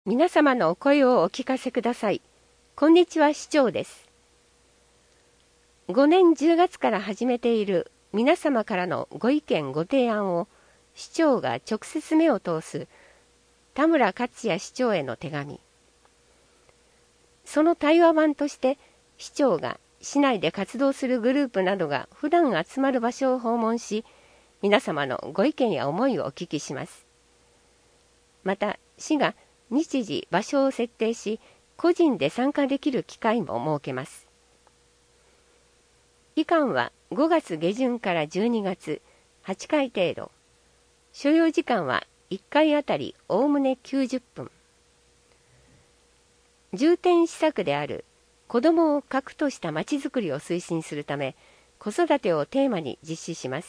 皆様のお声をお聞かせください。こんにちは、市長です。5年10月から始めている皆様からのご意見ご提案を市長が直接目を通す田村克也市長への手紙。その対話版として市長が市内で活動するグループなどが普段集まる場所を訪問し、皆様のご意見や思いをお聞きします。また市が日時場所を設定し、個人で参加できる機会も設けます。期間は5月下旬から12月8回程度。所要時間は1回あたりおおむね90分。重点施策である子どもを核としたまちづくりを推進するため、子育てをテーマに実施します。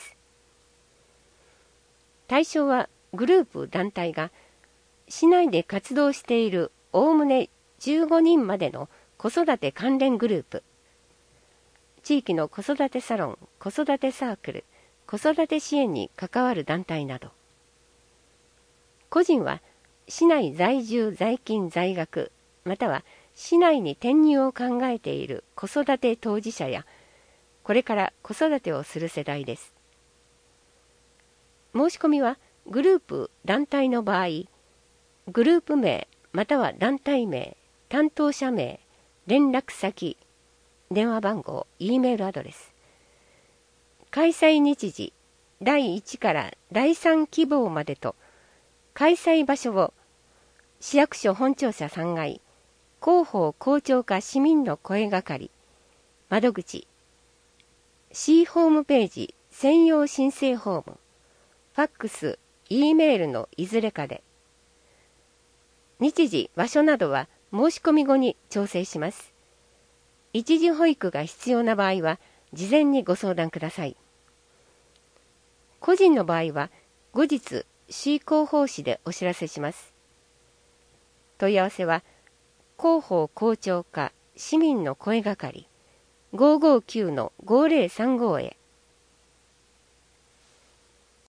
対象はグループ団体が市内で活動しているおおむね15人までの子育て関連グループ、地域の子育てサロン、子育てサークル、子育て支援に関わる団体など。個人は市内在住在勤在学、または市内に転入を考えている子育て当事者や、これから子育てをする世代です。申し込みはグループ団体の場合、グループ名または団体名、担当者名、連絡先、電話番号、Eメールアドレス、開催日時、第1から第3希望までと、開催場所を市役所本庁舎3階、広報校長課市民の声係、窓口、市ホームページ専用申請フォーム、ファックス、Eメールのいずれかで、日時、場所などは申し込み後に調整します。一時保育が必要な場合は、事前にご相談ください。個人の場合は、後日、市広報誌でお知らせします。問い合わせは、広報校長課市民の声係559-5035へ。